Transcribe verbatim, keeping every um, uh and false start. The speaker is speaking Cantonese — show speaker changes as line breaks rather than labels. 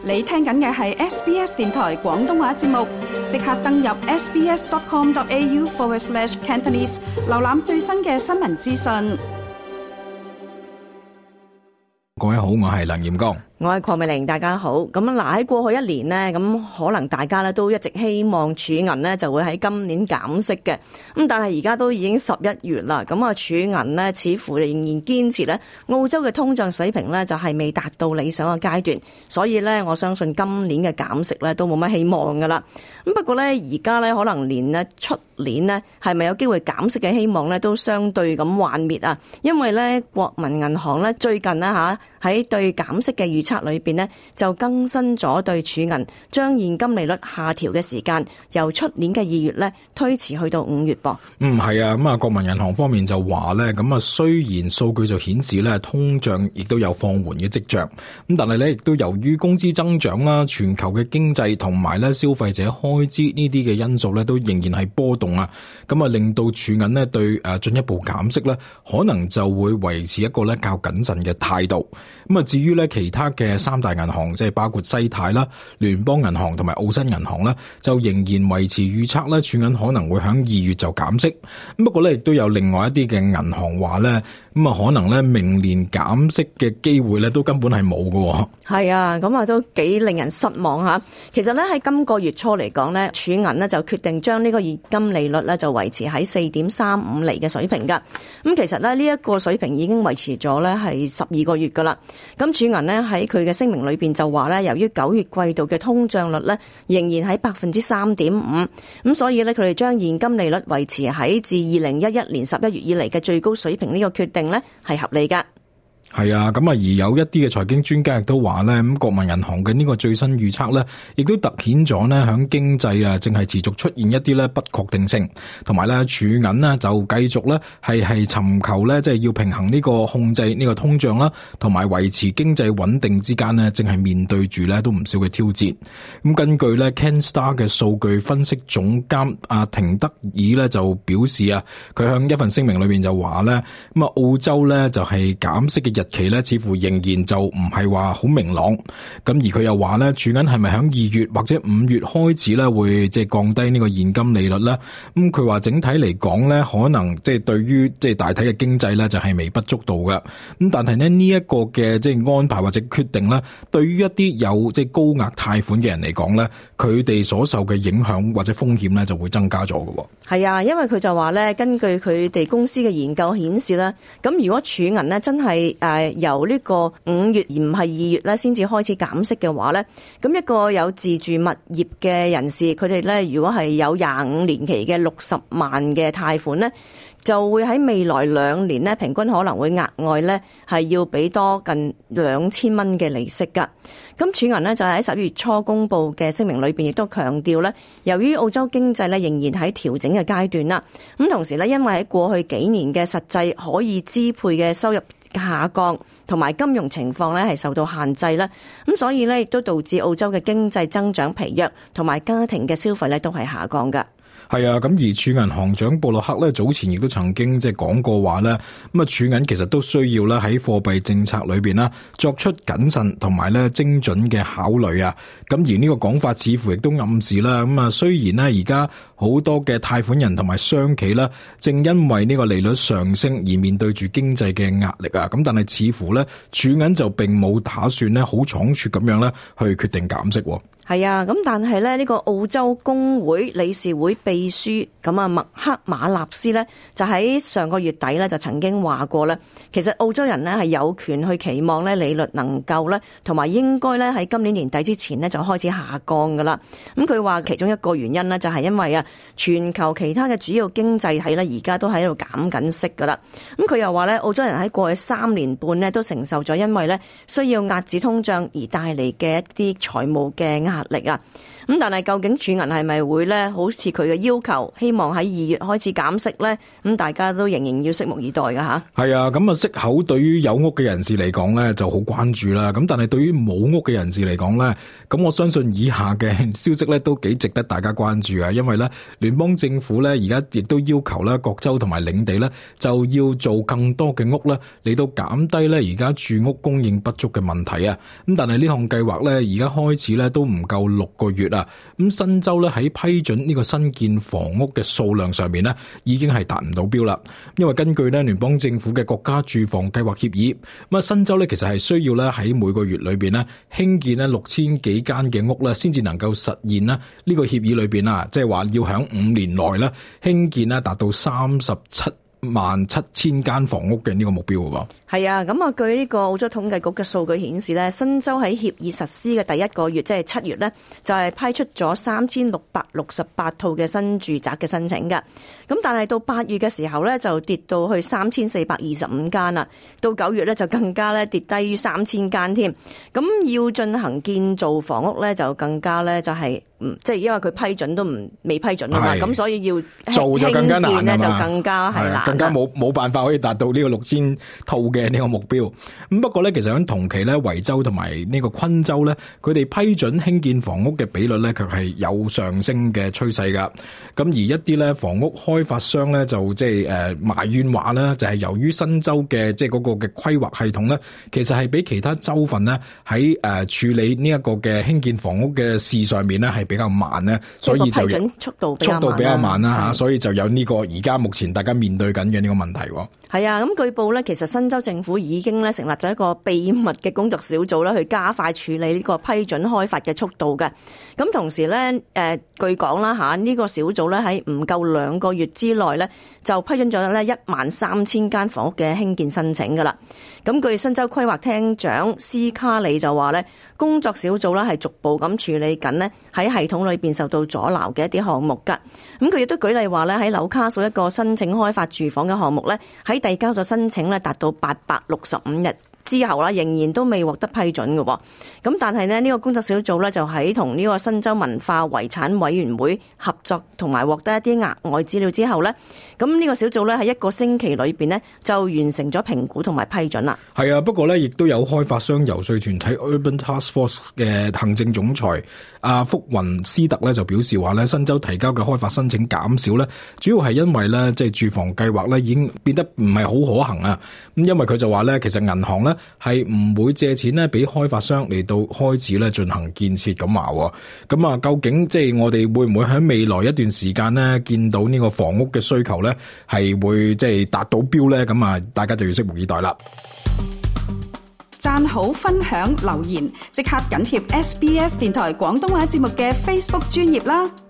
你聽緊嘅係 S B S 電台廣東話節目，即刻登入 sbs.com.au forward slash Cantonese， 瀏覽最新嘅新聞資訊。
各位好，我係梁炎光。
我係鄺美玲，大家好。咁嗱，喺過去一年呢，咁可能大家咧都一直希望儲銀呢就會喺今年減息嘅。咁但係而家都已經十一月啦，咁啊儲銀呢似乎仍然堅持咧，澳洲嘅通脹水平呢就係未達到理想嘅階段，所以呢，我相信今年嘅減息呢都冇乜希望噶啦。咁不過呢，而家呢可能連呢出年呢係咪有機會減息嘅希望呢都相對咁幻滅啊，因為呢國民銀行呢最近呢吓喺對減息嘅預測裏邊呢就更新咗對儲銀將現金利率下調嘅時間，由出年嘅二月呢推遲去到五月噃。
嗯，係啊，咁啊，國民銀行方面就話咧，咁啊，雖然數據就顯示咧通脹亦都有放緩嘅跡象，咁但係咧亦都由於工資增長啦、全球嘅經濟同埋咧消費者開支呢啲嘅因素咧，都仍然係波動啊，咁啊令到儲銀咧對誒進一步減息咧，可能就會維持一個咧較謹慎嘅態度。咁啊，至於咧其他嘅三大銀行，即係包括西太啦、聯邦銀行同埋澳新銀行啦，就仍然維持預測咧，儲銀可能會響二月就減息。不過咧，亦都有另外一啲嘅銀行話咧，咁啊可能咧明年減息嘅機會咧都根本係冇嘅。
係啊，咁啊都幾令人失望吓。其實咧喺今個月初嚟講咧，儲銀咧就決定將呢個現金利率咧就維持喺四點三五厘嘅水平噶。咁其實咧呢一個水平已經維持咗咧係十二個月噶啦。咁儲銀呢喺佢嘅聲明裏邊就話咧，由於九月季度嘅通脹率咧仍然喺百分之三點五，咁所以咧佢哋將現金利率維持喺自二零一一年十一月以嚟嘅最高水平，呢個決定咧係合理噶。
係啊，咁啊，而有一啲嘅財經專家亦都話咧，咁國民銀行嘅呢個最新預測咧，亦都凸顯咗咧響經濟啊，正係持續出現一啲咧不確定性，同埋咧儲銀呢就繼續咧係係尋求咧即係要平衡呢個控制呢個通脹啦，同埋維持經濟穩定之間呢，正係面對住咧都唔少嘅挑戰。咁根據咧 Canstar 嘅數據分析總監阿廷德爾咧就表示啊，佢向一份聲明裏邊就話咧，咁啊澳洲咧就係減息嘅日期咧似乎仍然就唔係話好明朗，咁而佢又話咧，儲銀係咪響二月或者五月開始咧會即係降低呢個現金利率咧？咁佢話整體嚟講咧，可能即係對於即係大體嘅經濟咧就係微不足道嘅。咁但係咧呢一個嘅即係安排或者決定咧，對於一啲有即係高額貸款嘅人嚟講咧，佢哋所受嘅影響或者風險咧就會增加咗嘅。
係啊，因為佢就話咧，根據佢哋公司嘅研究顯示咧，咁如果儲銀咧真係誒由呢個五月而唔係二月咧先至開始減息嘅話咧，咁一個有自住物業嘅人士，佢哋咧如果係有廿五年期嘅六十萬嘅貸款咧，就會喺未來兩年咧平均可能會額外咧係要俾多近兩千蚊嘅利息噶。咁儲銀呢就喺十一月初公布嘅聲明裏邊亦都強調咧，由於澳洲經濟咧仍然喺調整嘅階段啦，咁同時咧因為喺過去幾年嘅實際可以支配嘅收入下降，同埋金融情況咧係受到限制啦，咁所以咧亦都導致澳洲嘅經濟增長疲弱，同埋家庭嘅消費咧都係下降噶。
係啊，咁而儲銀行長布洛克咧早前亦都曾經即係講過話咧，咁啊儲銀其實都需要咧喺貨幣政策裏邊啦作出謹慎同埋咧精準嘅考慮啊。咁而呢個講法似乎亦都暗示啦，咁啊雖然咧而家好多嘅貸款人同埋商企啦，正因為呢個利率上升而面對住經濟嘅壓力啊，咁但係似乎咧儲銀就並冇打算咧好倉促咁樣咧去決定減息。
係啊，咁但係咧呢個澳洲工會理事會秘書咁啊麥克馬納斯咧就喺上個月底咧就曾經話過咧，其實澳洲人咧係有權去期望咧利率能夠咧同埋應該咧喺今年年底之前咧就開始下降噶啦。咁佢話其中一個原因咧就係因為啊全球其他嘅主要經濟體咧而家都喺度減緊息噶啦。咁佢又話咧澳洲人喺過去三年半咧都承受咗因為咧需要壓止通脹而帶嚟嘅一啲財務嘅壓壓力啊。咁但係究竟儲銀係咪會咧好似佢嘅要求，希望喺二月開始減息咧？咁大家都仍然要拭目以待㗎吓。
係啊，咁啊息口對於有屋嘅人士嚟講咧就好關注啦。咁但係對於冇屋嘅人士嚟講咧，咁我相信以下嘅消息咧都幾值得大家關注啊。因為咧聯邦政府咧而家亦都要求咧各州同埋領地咧就要做更多嘅屋咧嚟到減低咧而家住屋供應不足嘅問題啊。咁但係呢項計劃咧而家開始咧都唔夠六個月啊。咁新州咧喺批准呢個新建房屋嘅數量上面咧，已經係達唔到標啦。因為根據咧聯邦政府嘅國家住房計劃協議，咁啊新州咧其實係需要咧喺每個月裏邊咧興建咧六千幾間嘅屋咧，先至能夠實現咧呢個協議裏邊啊，即係話要喺五年內咧興建咧達到三十七萬七千間房屋嘅呢個目標嘅喎。
係啊，咁啊，據呢個澳洲統計局嘅數據顯示咧，新州喺協議實施嘅第一個月，即係七月咧，就係批出咗三千六百六十八套嘅新住宅嘅申請嘅。咁但係到八月嘅時候咧，就跌到去三千四百二十五間啦。到九月咧，就更加咧跌低於三千間添。咁要進行建造房屋咧，就更加咧就係、是。嗯，即係因為佢批准都唔未批准啊嘛，咁所以要
做就更加難
咧，就更加係難，
更加冇冇辦法可以達到呢個六千套嘅呢個目標。咁不過咧，其實喺同期咧，維州同埋呢個昆州咧，佢哋批准興建房屋嘅比率咧，卻係有上升嘅趨勢噶。咁而一啲咧房屋開發商咧，就即係誒埋怨話咧，就係由於新州嘅即係嗰個嘅規劃系統咧，其實係比其他州份咧喺誒處理呢一個嘅興建房屋嘅事上面咧係比較慢咧，所以就
速度比較慢
速度比較慢啦吓，所以就有呢個而家目前大家面對緊嘅呢個問題。
係啊，咁據報咧，其實新州政府已經咧成立咗一個秘密嘅工作小組啦，去加快處理呢個批准開發嘅速度嘅。咁同時咧，誒、呃、據講啦吓，呢個小組咧喺唔夠兩個月之內咧，就批准咗咧一萬三千間房屋嘅興建申請噶啦。咁據新州規劃廳長斯卡里就話咧，工作小組咧係逐步咁處理緊咧喺系統裏邊受到阻撓嘅一啲項目噶。咁佢亦都舉例話咧，喺紐卡素一個申請開發住房嘅項目咧，喺遞交咗申請咧達到八百六十五日之後啦，仍然都未獲得批准嘅。咁但係呢，呢個工作小組咧就喺同呢個新州文化遺產委員會合作，同埋獲得一啲額外資料之後咧，咁呢個小組咧喺一個星期裏邊呢，就完成咗評估同埋批准啦。係
啊，不過咧亦都有開發商游說團體 Urban Task Force 嘅行政總裁阿福雲斯特咧就表示話咧，新州提交嘅開發申請減少咧，主要係因為咧即係住房計劃咧已經變得唔係好可行啊。咁因為佢就話咧，其實銀行咧係唔會借錢咧俾開發商嚟到開始咧進行建設咁話。咁啊，究竟即係我哋會唔會喺未來一段時間咧見到呢個房屋嘅需求咧係會即係達到標咧？咁啊，大家就要拭目以待啦。
讚好、分享、留言，即刻緊貼 S B S 電台廣東話節目嘅 Facebook 專頁啦！